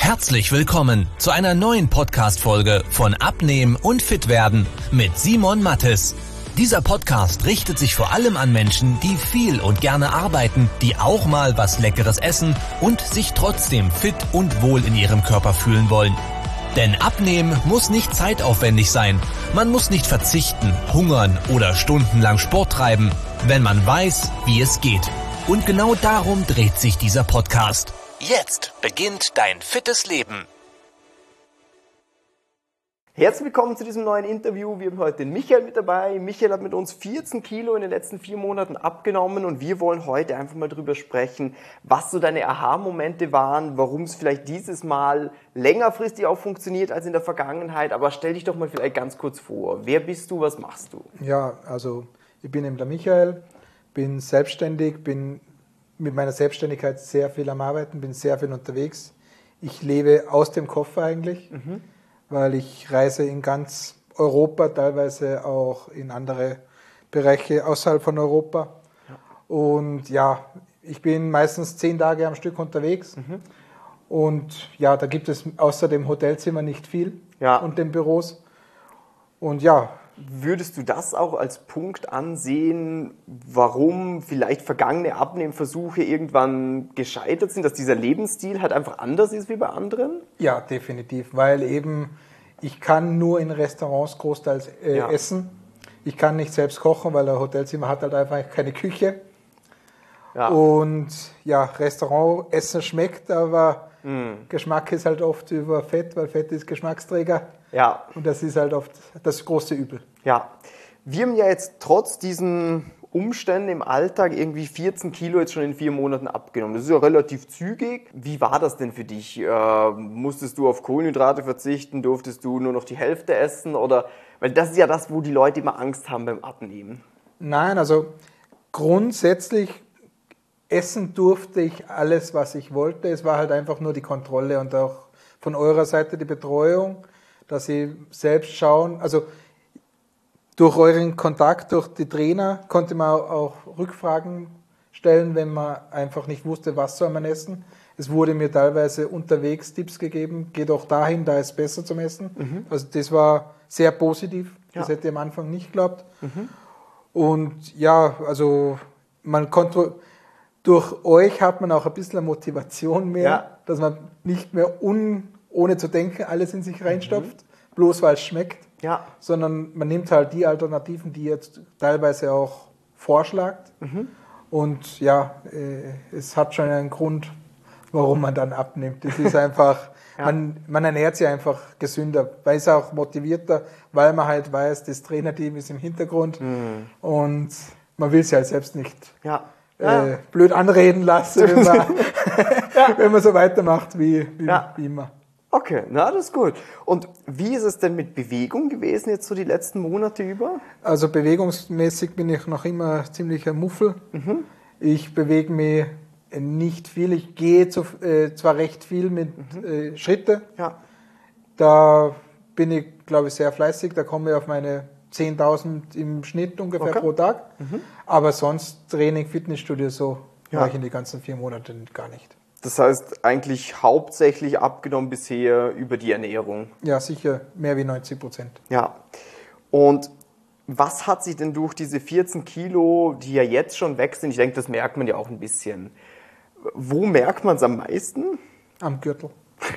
Herzlich willkommen zu einer neuen Podcast-Folge von Abnehmen und Fitwerden mit Simon Mattes. Dieser Podcast richtet sich vor allem an Menschen, die viel und gerne arbeiten, die auch mal was Leckeres essen und sich trotzdem fit und wohl in ihrem Körper fühlen wollen. Denn Abnehmen muss nicht zeitaufwendig sein. Man muss nicht verzichten, hungern oder stundenlang Sport treiben, wenn man weiß, wie es geht. Und genau darum dreht sich dieser Podcast. Jetzt beginnt dein fittes Leben. Herzlich willkommen zu diesem neuen Interview. Wir haben heute den Michael mit dabei. Michael hat mit uns 14 Kilo in den letzten 4 Monaten abgenommen und wir wollen heute einfach mal drüber sprechen, was so deine Aha-Momente waren, warum es vielleicht dieses Mal längerfristig auch funktioniert als in der Vergangenheit. Aber stell dich doch mal vielleicht ganz kurz vor. Wer bist du, was machst du? Ja, also ich bin eben der Michael, bin selbstständig, bin mit meiner Selbstständigkeit sehr viel am Arbeiten, bin sehr viel unterwegs. Ich lebe aus dem Koffer eigentlich, weil ich reise in ganz Europa, teilweise auch in andere Bereiche außerhalb von Europa. Ja. Und ja, ich bin meistens 10 Tage am Stück unterwegs. Und ja, da gibt es außer dem Hotelzimmer nicht viel und den Büros. Und ja. Würdest du das auch als Punkt ansehen, warum vielleicht vergangene Abnehmversuche irgendwann gescheitert sind, dass dieser Lebensstil halt einfach anders ist wie bei anderen? Ja, definitiv, weil eben ich kann nur in Restaurants großteils essen. Ich kann nicht selbst kochen, weil ein Hotelzimmer hat halt einfach keine Küche. Ja. Und ja, Restaurantessen schmeckt, aber Geschmack ist halt oft über Fett, weil Fett ist Geschmacksträger. Ja. Und das ist halt oft das große Übel. Ja. Wir haben ja jetzt trotz diesen Umständen im Alltag irgendwie 14 Kilo jetzt schon in 4 Monaten abgenommen. Das ist ja relativ zügig. Wie war das denn für dich? Musstest du auf Kohlenhydrate verzichten? Durftest du nur noch die Hälfte essen? Oder, weil das ist ja das, wo die Leute immer Angst haben beim Abnehmen. Nein, also grundsätzlich essen durfte ich alles, was ich wollte. Es war halt einfach nur die Kontrolle und auch von eurer Seite die Betreuung, dass sie selbst schauen. Also durch euren Kontakt, durch die Trainer konnte man auch Rückfragen stellen, wenn man einfach nicht wusste, was soll man essen. Es wurde mir teilweise unterwegs Tipps gegeben, geht auch dahin, da ist besser zum Essen. Also das war sehr positiv, das hätte ich am Anfang nicht geglaubt. Und ja, also durch euch hat man auch ein bisschen Motivation mehr, dass man nicht mehr ohne zu denken alles in sich reinstopft, bloß weil es schmeckt, sondern man nimmt halt die Alternativen, die ihr jetzt teilweise auch vorschlagt. Und ja, es hat schon einen Grund, warum man dann abnimmt. Das ist einfach, man ernährt sich einfach gesünder, weil es auch motivierter, weil man halt weiß, das Trainerteam ist im Hintergrund und man will es halt selbst nicht blöd anreden lassen, wenn man so weitermacht wie immer. Okay, na, das ist gut. Und wie ist es denn mit Bewegung gewesen jetzt so die letzten Monate über? Also bewegungsmäßig bin ich noch immer ziemlich ein Muffel. Ich bewege mich nicht viel. Ich gehe zwar recht viel mit Schritte. Ja. Da bin ich, glaube ich, sehr fleißig. Da komme ich auf meine 10.000 im Schnitt ungefähr pro Tag. Aber sonst Training, Fitnessstudio, so mache ich in die ganzen 4 Monate gar nicht. Das heißt eigentlich hauptsächlich abgenommen bisher über die Ernährung? Ja, sicher mehr wie 90%. Ja. Und was hat sich denn durch diese 14 Kilo, die ja jetzt schon weg sind, ich denke, das merkt man ja auch ein bisschen. Wo merkt man es am meisten? Am Gürtel.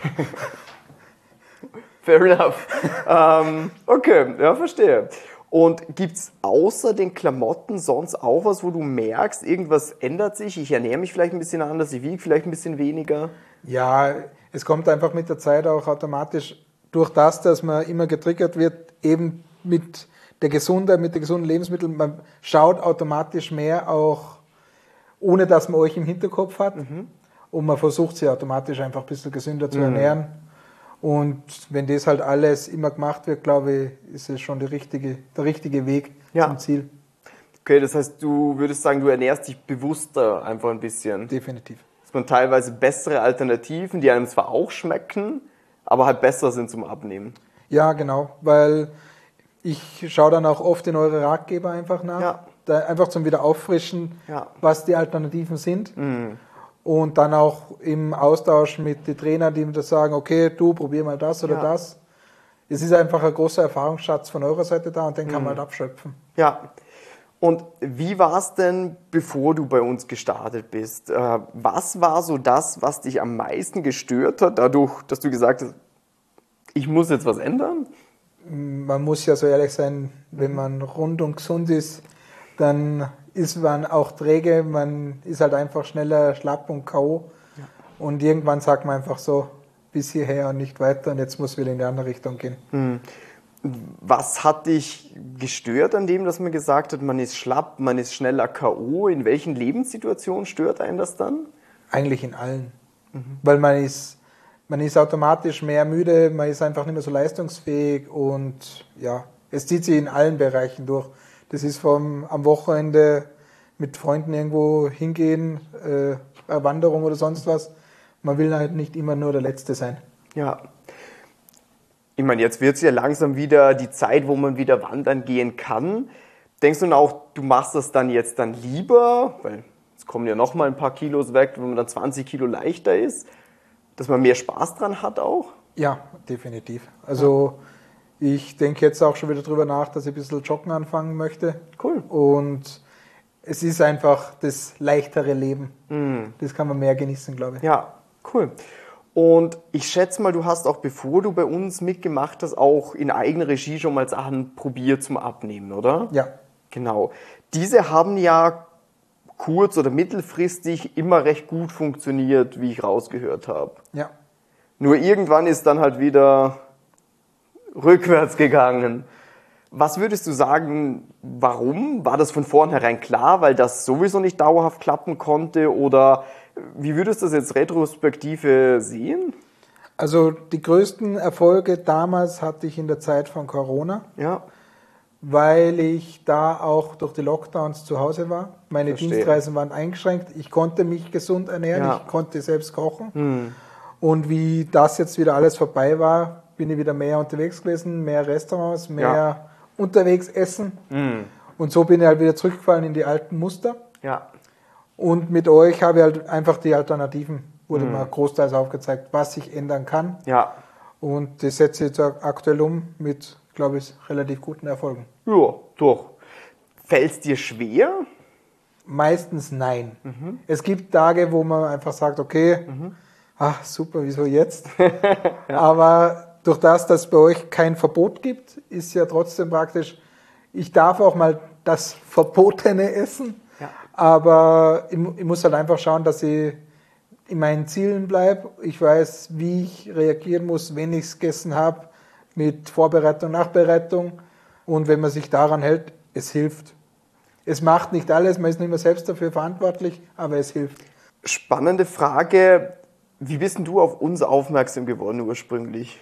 Fair enough. Okay, ja, verstehe. Und gibt's außer den Klamotten sonst auch was, wo du merkst, irgendwas ändert sich, ich ernähre mich vielleicht ein bisschen anders, ich wiege vielleicht ein bisschen weniger? Ja, es kommt einfach mit der Zeit auch automatisch durch das, dass man immer getriggert wird, eben mit den gesunden Lebensmitteln. Man schaut automatisch mehr auch, ohne dass man euch im Hinterkopf hat. Und man versucht sich automatisch einfach ein bisschen gesünder zu ernähren. Und wenn das halt alles immer gemacht wird, glaube ich, ist es schon der richtige Weg zum Ziel. Okay, das heißt, du würdest sagen, du ernährst dich bewusster einfach ein bisschen. Definitiv. Dass man teilweise bessere Alternativen, die einem zwar auch schmecken, aber halt besser sind zum Abnehmen. Ja, genau, weil ich schaue dann auch oft in eure Ratgeber einfach nach, da einfach zum wieder auffrischen, was die Alternativen sind. Und dann auch im Austausch mit den Trainern, die mir das sagen, okay, du probier mal das oder das. Es ist einfach ein großer Erfahrungsschatz von eurer Seite da und den kann man halt abschöpfen. Ja. Und wie war es denn, bevor du bei uns gestartet bist? Was war so das, was dich am meisten gestört hat, dadurch, dass du gesagt hast, ich muss jetzt was ändern? Man muss ja so ehrlich sein, wenn man rund und gesund ist, dann ist man auch träge, man ist halt einfach schneller schlapp und K.O. Ja. Und irgendwann sagt man einfach so, bis hierher und nicht weiter und jetzt muss wieder in die andere Richtung gehen. Was hat dich gestört an dem, dass man gesagt hat, man ist schlapp, man ist schneller K.O.? In welchen Lebenssituationen stört einen das dann? Eigentlich in allen. Weil man ist automatisch mehr müde, man ist einfach nicht mehr so leistungsfähig und ja, es zieht sich in allen Bereichen durch. Das ist am Wochenende mit Freunden irgendwo hingehen, eine Wanderung oder sonst was. Man will halt nicht immer nur der Letzte sein. Ja. Ich meine, jetzt wird es ja langsam wieder die Zeit, wo man wieder wandern gehen kann. Denkst du auch, du machst das dann jetzt lieber, weil es kommen ja noch mal ein paar Kilos weg, wenn man dann 20 Kilo leichter ist, dass man mehr Spaß dran hat auch? Ja, definitiv. Also ich denke jetzt auch schon wieder drüber nach, dass ich ein bisschen joggen anfangen möchte. Cool. Und es ist einfach das leichtere Leben. Das kann man mehr genießen, glaube ich. Ja, cool. Und ich schätze mal, du hast auch, bevor du bei uns mitgemacht hast, auch in eigener Regie schon mal Sachen probiert zum Abnehmen, oder? Ja. Genau. Diese haben ja kurz- oder mittelfristig immer recht gut funktioniert, wie ich rausgehört habe. Ja. Nur irgendwann ist dann halt wieder rückwärts gegangen. Was würdest du sagen, warum? War das von vornherein klar, weil das sowieso nicht dauerhaft klappen konnte? Oder wie würdest du das jetzt retrospektive sehen? Also die größten Erfolge damals hatte ich in der Zeit von Corona, weil ich da auch durch die Lockdowns zu Hause war. Meine Dienstreisen waren eingeschränkt. Ich konnte mich gesund ernähren, ich konnte selbst kochen. Und wie das jetzt wieder alles vorbei war, bin ich wieder mehr unterwegs gewesen, mehr Restaurants, mehr unterwegs essen. Und so bin ich halt wieder zurückgefallen in die alten Muster. Ja. Und mit euch habe ich halt einfach die Alternativen, wurde mal großteils aufgezeigt, was sich ändern kann. Ja. Und das setze ich jetzt aktuell um mit, glaube ich, relativ guten Erfolgen. Ja, doch. Fällt es dir schwer? Meistens nein. Es gibt Tage, wo man einfach sagt, okay, ach super, wieso jetzt? Aber durch das, dass es bei euch kein Verbot gibt, ist ja trotzdem praktisch, ich darf auch mal das Verbotene essen, aber ich muss halt einfach schauen, dass ich in meinen Zielen bleibe. Ich weiß, wie ich reagieren muss, wenn ich es gegessen habe, mit Vorbereitung, Nachbereitung. Und wenn man sich daran hält, es hilft. Es macht nicht alles, man ist nicht mehr selbst dafür verantwortlich, aber es hilft. Spannende Frage. Wie bist denn du auf uns aufmerksam geworden ursprünglich?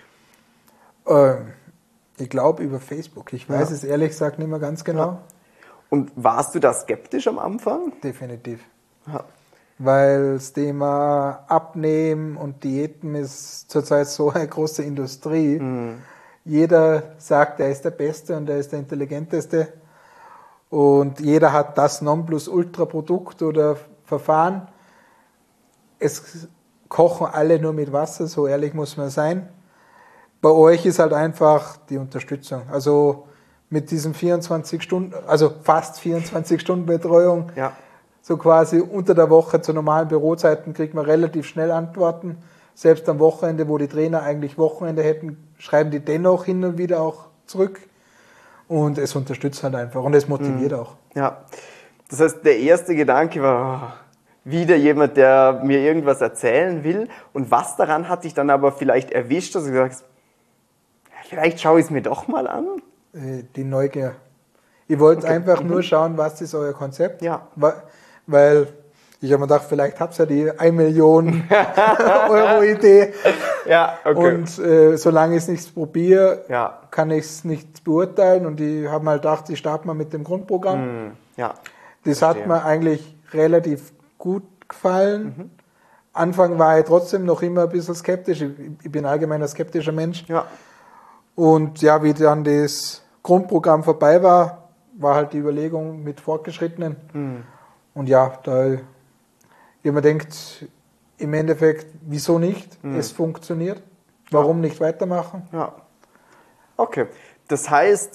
Ich glaube über Facebook. Ich weiß es ehrlich gesagt nicht mehr ganz genau. Ja. Und warst du da skeptisch am Anfang? Definitiv. Ja. Weil das Thema Abnehmen und Diäten ist zurzeit so eine große Industrie. Jeder sagt, er ist der Beste und er ist der Intelligenteste. Und jeder hat das Nonplusultra-Produkt oder Verfahren. Es kochen alle nur mit Wasser, so ehrlich muss man sein. Bei euch ist halt einfach die Unterstützung. Also mit diesem 24 Stunden, also fast 24 Stunden Betreuung, so quasi unter der Woche zu normalen Bürozeiten kriegt man relativ schnell Antworten. Selbst am Wochenende, wo die Trainer eigentlich Wochenende hätten, schreiben die dennoch hin und wieder auch zurück. Und es unterstützt halt einfach und es motiviert auch. Ja, das heißt, der erste Gedanke war, wieder jemand, der mir irgendwas erzählen will. Und was daran hat dich dann aber vielleicht erwischt, dass du gesagt hast, vielleicht schaue ich es mir doch mal an? Die Neugier. Ich wollte einfach nur schauen, was ist euer Konzept. Ja. Weil ich habe mir gedacht, vielleicht habt ihr ja die 1 Million Euro Idee. Ja, okay. Und solange ich es nicht probiere, kann ich es nicht beurteilen. Und ich habe mal gedacht, ich starte mal mit dem Grundprogramm. Ja, das hat mir eigentlich relativ gut gefallen. Anfang war ich trotzdem noch immer ein bisschen skeptisch. Ich bin allgemein ein skeptischer Mensch. Ja. Und ja, wie dann das Grundprogramm vorbei war, war halt die Überlegung mit Fortgeschrittenen. Und ja, da ich mir denkt, im Endeffekt, wieso nicht? Es funktioniert. Warum nicht weitermachen? Ja. Okay. Das heißt,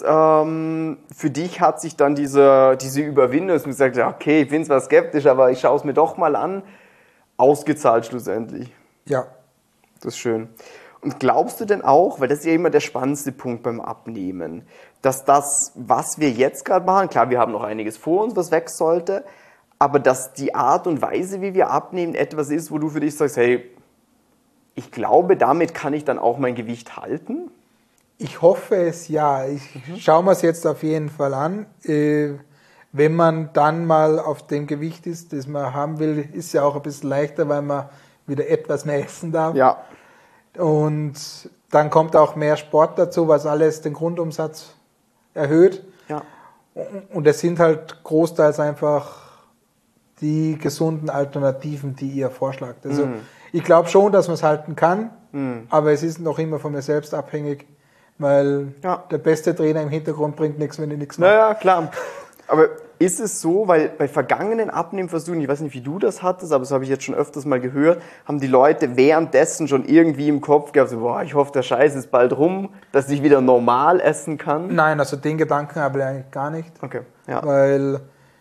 für dich hat sich dann diese Überwindung, dass man sagt, okay, ich bin zwar skeptisch, aber ich schaue es mir doch mal an, ausgezahlt schlussendlich. Ja. Das ist schön. Und glaubst du denn auch, weil das ist ja immer der spannendste Punkt beim Abnehmen, dass das, was wir jetzt gerade machen, klar, wir haben noch einiges vor uns, was weg sollte, aber dass die Art und Weise, wie wir abnehmen, etwas ist, wo du für dich sagst, hey, ich glaube, damit kann ich dann auch mein Gewicht halten? Ich hoffe es, ja. Ich schaue mir es jetzt auf jeden Fall an. Wenn man dann mal auf dem Gewicht ist, das man haben will, ist ja auch ein bisschen leichter, weil man wieder etwas mehr essen darf. Ja. Und dann kommt auch mehr Sport dazu, was alles den Grundumsatz erhöht. Ja. Und es sind halt großteils einfach die gesunden Alternativen, die ihr vorschlagt. Also ich glaube schon, dass man es halten kann, aber es ist noch immer von mir selbst abhängig, weil der beste Trainer im Hintergrund bringt nichts, wenn ich nichts mache. Naja, klar. Aber ist es so, weil bei vergangenen Abnehmversuchen, ich weiß nicht, wie du das hattest, aber das habe ich jetzt schon öfters mal gehört, haben die Leute währenddessen schon irgendwie im Kopf gehabt, so, boah, ich hoffe, der Scheiß ist bald rum, dass ich wieder normal essen kann? Nein, also den Gedanken habe ich eigentlich gar nicht. Okay, ja. Weil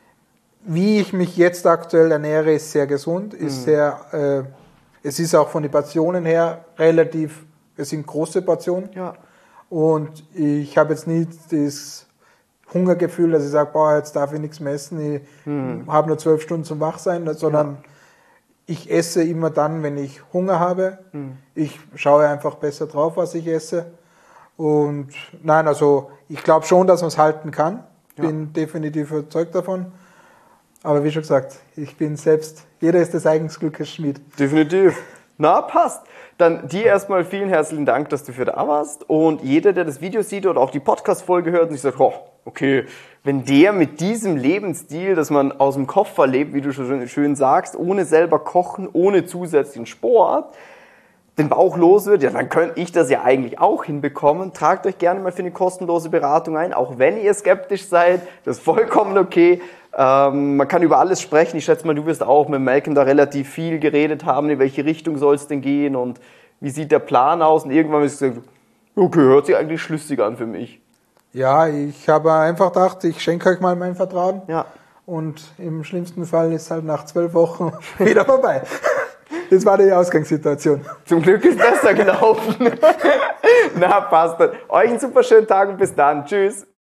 wie ich mich jetzt aktuell ernähre, ist sehr gesund, ist sehr, es ist auch von den Portionen her relativ, es sind große Portionen. Ja. Und ich habe jetzt nicht das Hungergefühl, dass ich sage, boah, jetzt darf ich nichts mehr essen, ich habe nur 12 Stunden zum Wachsein, sondern ich esse immer dann, wenn ich Hunger habe. Ich schaue einfach besser drauf, was ich esse. Und nein, also ich glaube schon, dass man es halten kann. Bin definitiv überzeugt davon. Aber wie schon gesagt, ich bin selbst, jeder ist des eigenen Glückes Schmied. Definitiv. Na, passt. Dann dir erstmal vielen herzlichen Dank, dass du für da warst. Und jeder, der das Video sieht oder auch die Podcast-Folge hört und sich sagt, oh, okay, wenn der mit diesem Lebensstil, dass man aus dem Koffer lebt, wie du schon schön sagst, ohne selber kochen, ohne zusätzlichen Sport, den Bauch los wird, ja, dann könnte ich das ja eigentlich auch hinbekommen. Tragt euch gerne mal für eine kostenlose Beratung ein, auch wenn ihr skeptisch seid, das ist vollkommen okay. Man kann über alles sprechen. Ich schätze mal, du wirst auch mit Malcolm da relativ viel geredet haben, in welche Richtung soll es denn gehen und wie sieht der Plan aus. Und irgendwann ist gesagt, okay, hört sich eigentlich schlüssig an für mich. Ja, ich habe einfach gedacht, ich schenke euch mal mein Vertrauen. Ja. Und im schlimmsten Fall ist halt nach 12 Wochen wieder vorbei. Das war die Ausgangssituation. Zum Glück ist besser gelaufen. Na, passt dann. Euch einen super schönen Tag und bis dann. Tschüss.